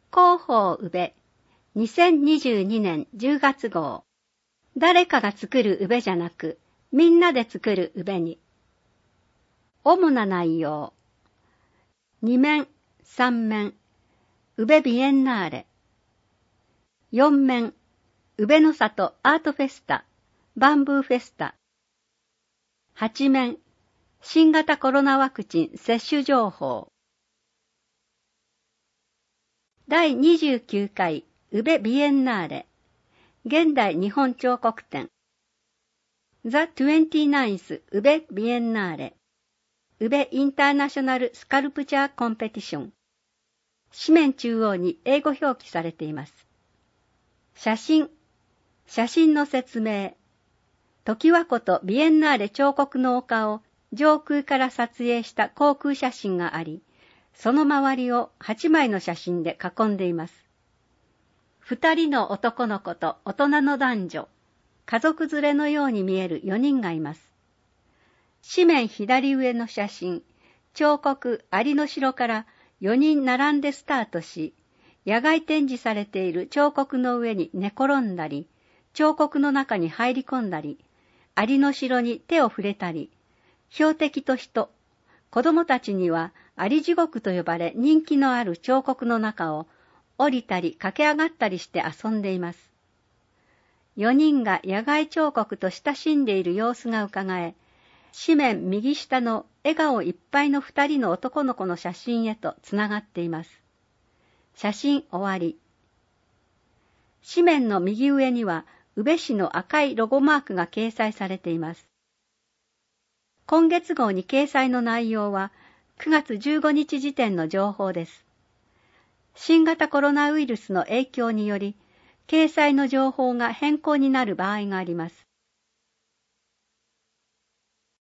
広報宇部2022年10月号。誰かが作る宇部じゃなく、みんなで作る宇部に。主な内容。2面、3面、宇部ビエンナーレ。4面、宇部の里アートフェスタ、バンブーフェスタ。8面、新型コロナワクチン接種情報。第29回宇部ビエンナーレ現代日本彫刻展 The 29th 宇部ビエンナーレ宇部インターナショナルスカルプチャーコンペティション。紙面中央に英語表記されています。写真の説明。常盤ことビエンナーレ彫刻の丘を上空から撮影した航空写真があり、その周りを8枚の写真で囲んでいます。2人の男の子と大人の男女、家族連れのように見える4人がいます。紙面左上の写真、彫刻アリの城から4人並んでスタートし、野外展示されている彫刻の上に寝転んだり、彫刻の中に入り込んだり、アリの城に手を触れたり、標的と人、子供たちにはアリ地獄と呼ばれ人気のある彫刻の中を降りたり駆け上がったりして遊んでいます。4人が野外彫刻と親しんでいる様子がうかがえ、紙面右下の笑顔いっぱいの2人の男の子の写真へとつながっています。写真終わり。紙面の右上には宇部市の赤いロゴマークが掲載されています。今月号に掲載の内容は9月15日時点の情報です。新型コロナウイルスの影響により、掲載の情報が変更になる場合があります。